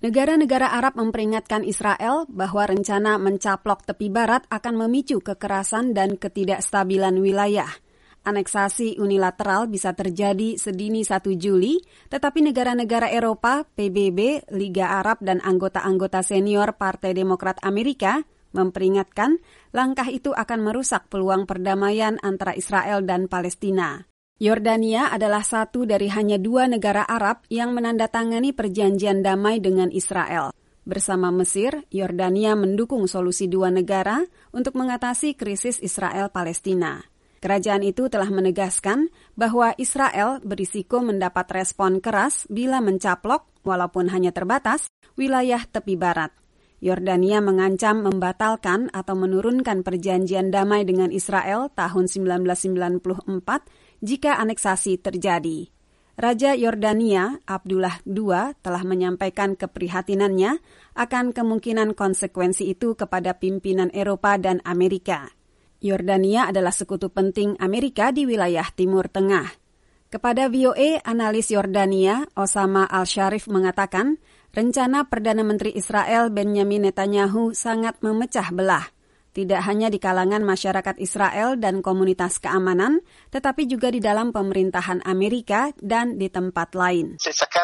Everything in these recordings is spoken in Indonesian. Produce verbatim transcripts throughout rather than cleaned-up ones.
Negara-negara Arab memperingatkan Israel bahwa rencana mencaplok tepi barat akan memicu kekerasan dan ketidakstabilan wilayah. Aneksasi unilateral bisa terjadi sedini satu Juli, tetapi negara-negara Eropa, P B B, Liga Arab, dan anggota-anggota senior Partai Demokrat Amerika memperingatkan langkah itu akan merusak peluang perdamaian antara Israel dan Palestina. Yordania adalah satu dari hanya dua negara Arab yang menandatangani perjanjian damai dengan Israel. Bersama Mesir, Yordania mendukung solusi dua negara untuk mengatasi krisis Israel-Palestina. Kerajaan itu telah menegaskan bahwa Israel berisiko mendapat respon keras bila mencaplok, walaupun hanya terbatas, wilayah tepi barat. Yordania mengancam membatalkan atau menurunkan perjanjian damai dengan Israel tahun seribu sembilan ratus sembilan puluh empat jika aneksasi terjadi. Raja Yordania, Abdullah kedua, telah menyampaikan keprihatinannya akan kemungkinan konsekuensi itu kepada pimpinan Eropa dan Amerika. Yordania adalah sekutu penting Amerika di wilayah Timur Tengah. Kepada V O A, analis Yordania, Osama Al-Sharif mengatakan, rencana Perdana Menteri Israel Benjamin Netanyahu sangat memecah belah. Tidak hanya di kalangan masyarakat Israel dan komunitas keamanan, tetapi juga di dalam pemerintahan Amerika dan di tempat lain.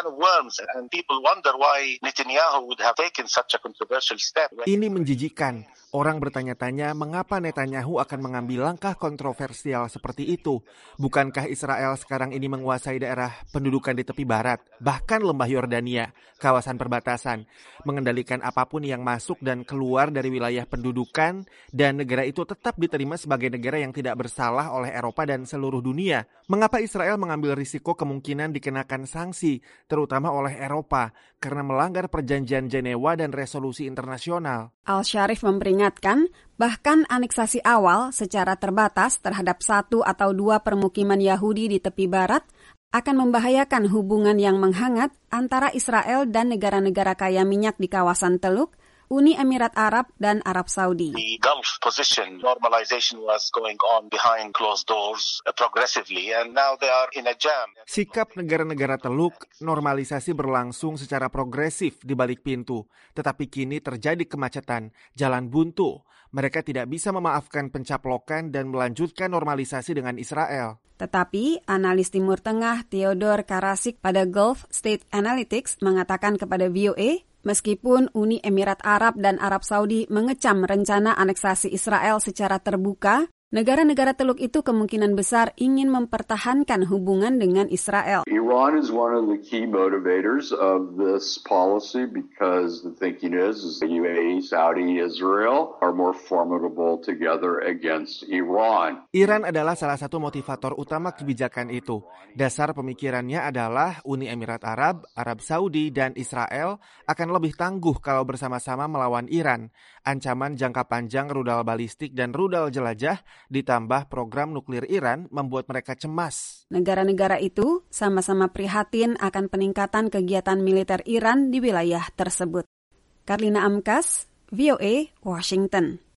Ini menjijikkan. Orang bertanya-tanya mengapa Netanyahu akan mengambil langkah kontroversial seperti itu. Bukankah Israel sekarang ini menguasai daerah pendudukan di tepi barat, bahkan lembah Yordania, kawasan perbatasan, mengendalikan apapun yang masuk dan keluar dari wilayah pendudukan, dan negara itu tetap diterima sebagai negara yang tidak bersalah oleh Eropa dan seluruh dunia. Mengapa Israel mengambil risiko kemungkinan dikenakan sanksi, terutama oleh Eropa, karena melanggar perjanjian Jenewa dan resolusi internasional? Al-Sharif memperingatkan, bahkan aneksasi awal secara terbatas terhadap satu atau dua permukiman Yahudi di tepi barat akan membahayakan hubungan yang menghangat antara Israel dan negara-negara kaya minyak di kawasan Teluk, Uni Emirat Arab, dan Arab Saudi. The Gulf position normalization was going on behind closed doors uh, progressively, and now they are in a jam. Sikap negara-negara Teluk normalisasi berlangsung secara progresif di balik pintu, tetapi kini terjadi kemacetan, jalan buntu. Mereka tidak bisa memaafkan pencaplokan dan melanjutkan normalisasi dengan Israel. Tetapi, analis Timur Tengah Theodore Karasik pada Gulf State Analytics mengatakan kepada V O A, meskipun Uni Emirat Arab dan Arab Saudi mengecam rencana aneksasi Israel secara terbuka, negara-negara Teluk itu kemungkinan besar ingin mempertahankan hubungan dengan Israel. Iran is one of the key motivators of this policy because the thinking is, is the U A E, Saudi, Israel are more formidable together against Iran. Iran adalah salah satu motivator utama kebijakan itu. Dasar pemikirannya adalah Uni Emirat Arab, Arab Saudi, dan Israel akan lebih tangguh kalau bersama-sama melawan Iran. Ancaman jangka panjang rudal balistik dan rudal jelajah ditambah program nuklir Iran membuat mereka cemas. Negara-negara itu sama-sama prihatin akan peningkatan kegiatan militer Iran di wilayah tersebut. Karlina Amkas, V O A, Washington.